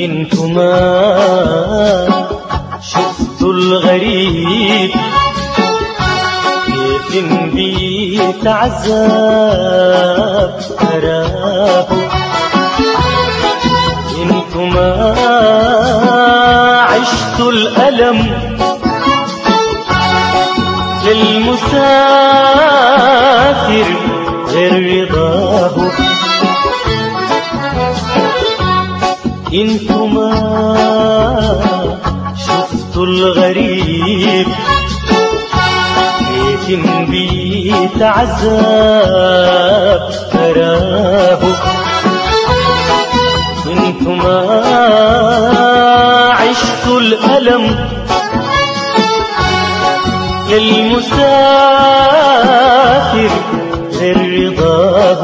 انتما شفتوا الغريب كيف بيتعذب تراه. انتما عشتوا الألم للمسافر غير رضاه. انتما شفتوا الغريب كيف بيتعذب تراه. انتما عشتوا الألم للمسافر غير رضاه.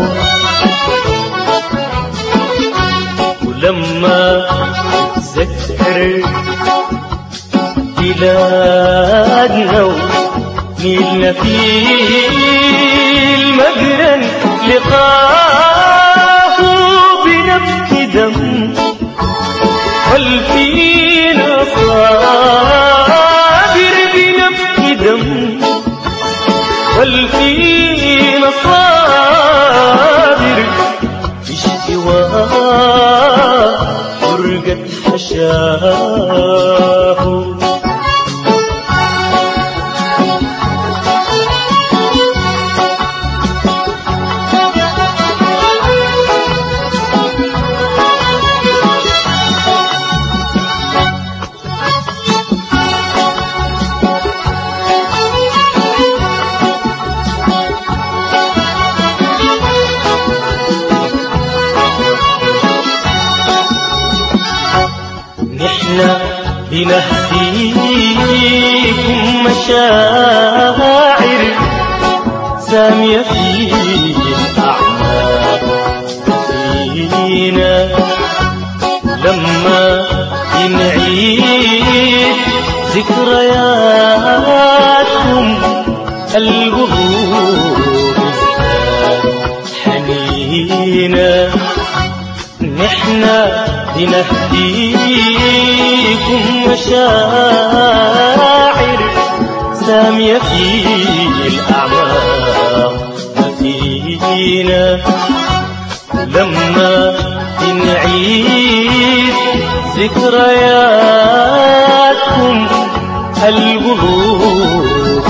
ولما تذكر بلادنا ونيلنا في المجرى لقاه بنبت دم والفينا صابر بنبت دم والفينا صابر باشتواء فرقة حشاه. بنهديكم مشاعر سامية في الأعمار فينا. لما نعيد ذكرياتكم القلوب حنينا. نحنا بنهديكم مشاعر سامية في الأعماق فينا. لما نعيد ذكرياتكم القلوب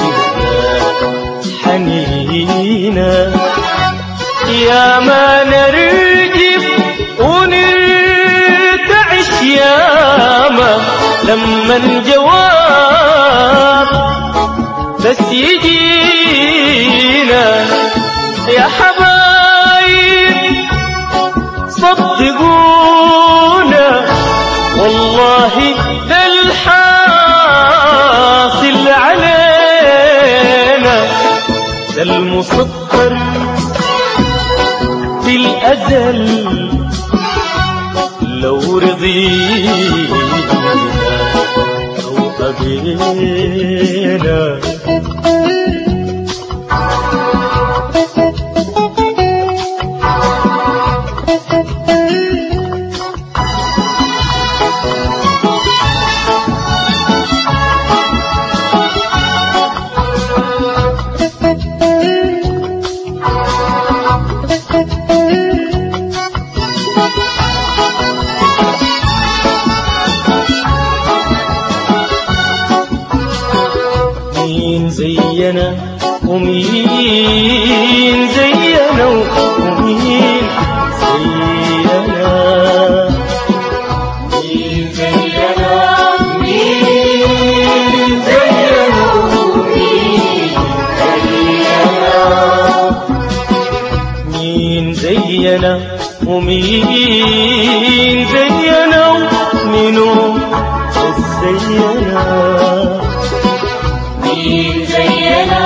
حنينا. يا ما نرجف ونرتعش ياما لما الجواب بس يجينا. يا حبايب صدقونا والله ده الحاصل علينا. ده المسطر في الأزل لو رضينا أو قبينا. مين زينا ومين زينا ومين زينا. مين زينا ومين زينا ومين زينا. مين زينا ومين زينا ومنو زينا. مين زينا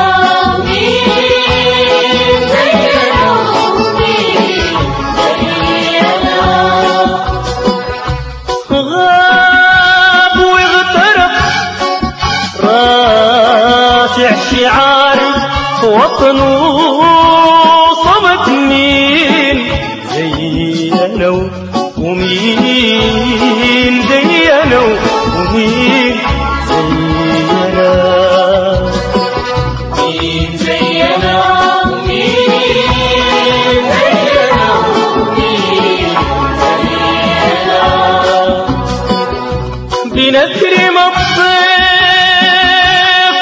ومين زينا ومين زينا. غاب واغترب رافع شعار وطنه صمت. مين زينا ومين زينا ومين زينا مين زينا ومين زينا ومين زينا بنكرم الضيف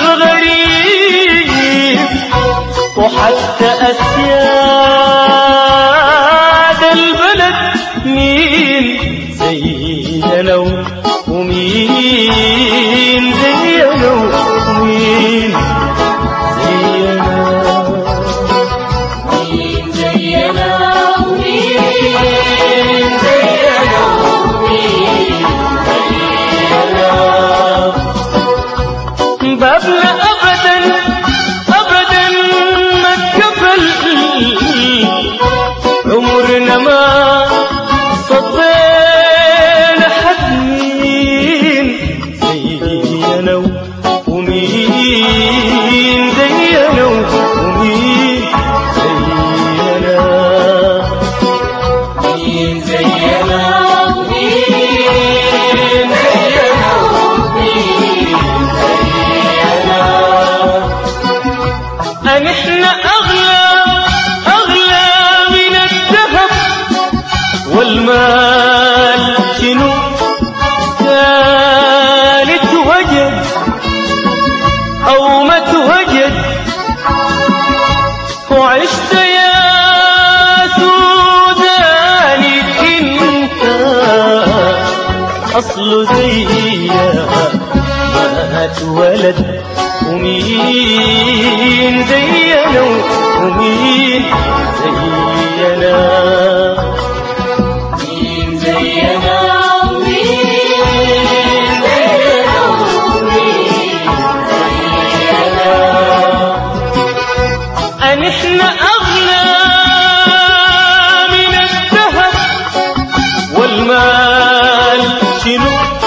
والغريب وحتى أسياد البلد مين زينا ومين زينا ومين زينا مين زينا ومين زينا ومين زينا بابنا أبدا أبدا ما اتقبل عمرنا ما صدينا حد مين زينا ومين زينا ومين زينا مين زينا ومين زينا ومين زينا أن إحنا أغلى أغلى من الذهب والمال شنو كانت وجد أو ما توجد وعشت يا سوداني انت أصل زيها ما اتولد ومين زينا ومين زينا مين زينا ومين زينا ومين زينا أن إحنا أغلى من الذهب والمال شنو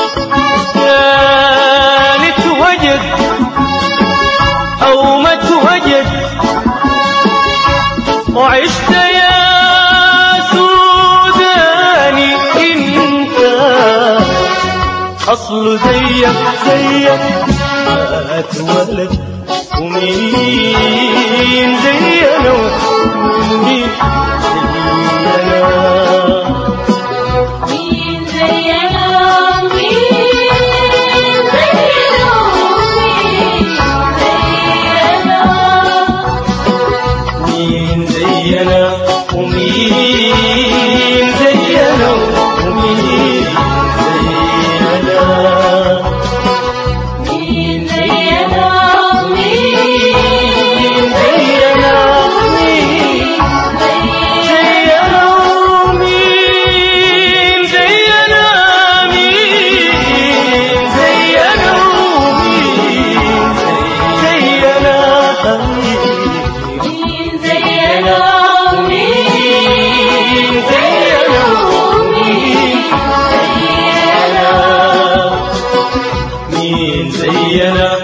كانت وجد أو ما توجد وعشت يا سوداني انت أصل زيك زيك ما اتولد ومين زينا ومين زينا مين زينا ومين زينا ومين زينا مين زينا ومين زينا ومين زينا مين زينا ومين زينا ومين زينا ومين زينا مين زينا ومين زينا مين زينا ومين زينا ومين زينا مين زينا